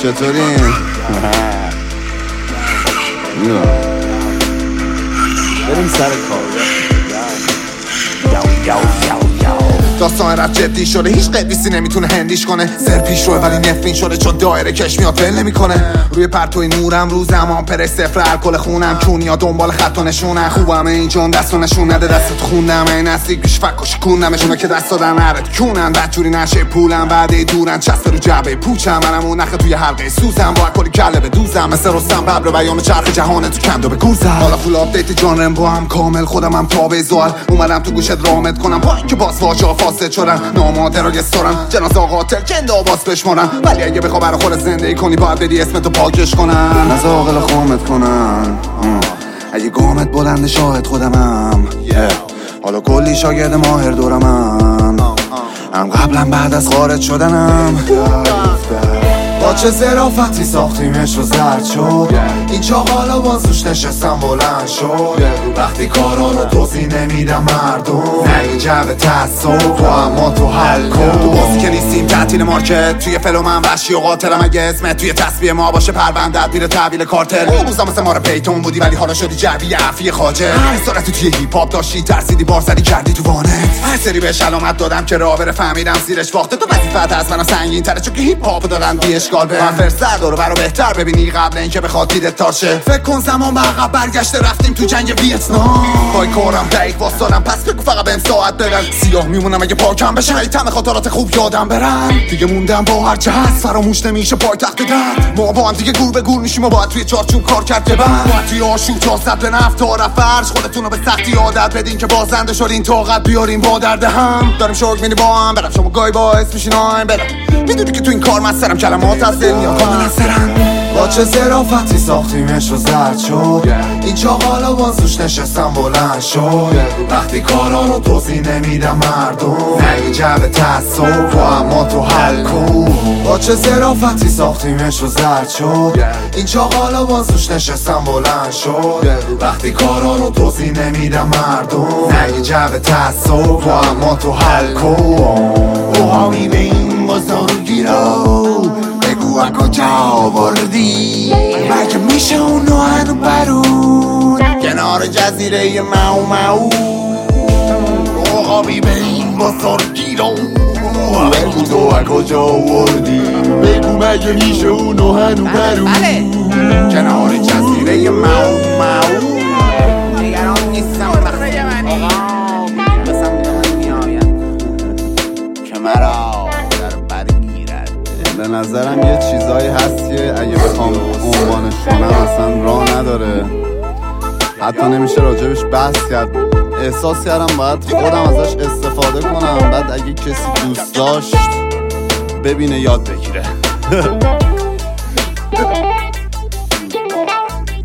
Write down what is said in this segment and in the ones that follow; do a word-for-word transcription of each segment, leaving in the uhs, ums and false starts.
چطورین؟ بریم سر کار. داستان رفت جدی شده، هیچ قدیسی نمیتونه هندیش کنه. سر پیش روه ولی نفرین شده چون دایره کش میاد ول نمیکنه. روی پرتوی نورم رو زمان پر صفر الکل خونم، کونیا دنبال خط و نشونن. خوبم این جون دستو نشون نده، دستت خوندم این نزدیک پیش فک و شکوندمشونه که دست دادن نرد کونن. بدجوری نشه پولم بعد دورن چسته رو جعبه پوچم. منم اون نخه توی حلقه سوزم، با کلی کله به دوزم. مثل رستم ببر و بیام چرخ جهان تو کندو به گوزم. حالا فول آپدیت جان رمبو هم کامل، خودم هم تابع زوال. اومدم تو گوشت رامت کنم با اینکه باز واژه فاسد شدن. ناماده را گسترن جنازه قاتل جنده آواز بشمارن. ولی اگه بخوا برا خود زندگی کنی باید بدی اسمتو پاکش کنن. از عاقل خامت کنن. اگه گامت بلند شاهد خودمم. حالا کلی شاگرد ماهر دورمم. هم قبلا بعد از خارج شدنم. با چه ظرافتی ساختیمش رو زرد شد. این چاقالا بازوش نشستم بلند شد. وقتی کارا رو توضیح نمیدم مردم، نه این جبه تصف تو اما تو حل کن. تو بازی که نیستیم تعطیل مارکت، توی فلو من وحشی و قاتلم. اگه اسمت توی تسبیح ما باشه پروندت میره تحویل کارتل. اون روزا مثل مار پیتون بودی ولی حالا شدی جعبی عفی خاجه. اسارتی توی هیپ هاپ داشتی، ترسیدی بار زدی کردی تو وانت. هر سری بهش علامت دادم که راه بره، فهمیدم زیرش باخته. تو وظیفت از منم سنگین تره چون که هیپ هاپ دارن بی اشکال به من فرستر دارو برا بهتر ببینی قبل اینکه بخواد دیدت تارشه. فکر کن زمان به عقب برگشته، رفتیم تو جنگ ویتنام. پای کارم دقیق واسدارم، پس بگو فقط بهم ساعت بدن. سیاه میمونم اگه پاکم بشه، ای تم خاطرات خوب یادم برن. دیگه موندم با هر چه هست، فراموش نمیشه پای تخت درد. ما با هم دیگه گور به گور میشیم و باید توی چارچوب کار کرد که بعد باید توی آشوب چاست به نفت تا فرش. خودتون رو به سختی عادت بدین که بازنده شدین، طاقت بیارین با درد هم. داریم شوک میدی با هم، برم شما گای باعث میشین آیم برم. میدونی که تو این کار مسترم، کلمات از دل میاد کاملا سرم. با چه ظرافتی ساختیمش رو زرد شد. این چاقالا بازوش نشستم بلند شد. وقتی کارا رو توضیح نمیدم مردم، نه این جبه تصف و اما تو حل کن. با چه ظرافتی ساختیمش رو زرد شد. این چاقالا بازوش نشستم بلند شد. وقتی کارا رو توضیح نمیدم مردم، نه این جبه تصف و اما تو حل کن. اوهامی به این بزرگی رو بگو از کجا آوردی. مگه میشه اونو هنو برون کنار جزیره ماو ماو. اوهامی به این بزرگی رو بگو تو از کجا آوردی. بگو مگه میشه اونو هنو برون کنار جزیره ماو ماو. نگران نیستم بخیه منی بسم دیگه میایم که مرا به نظرم یه چیزایی هست که اگه بخوام عنوانش کنم اصلا راه نداره، حتی نمیشه راجبش بحث کرد. احساس کردم باید خودم ازش استفاده کنم، بعد اگه کسی دوست داشت ببینه یاد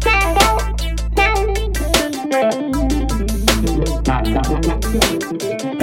بگیره.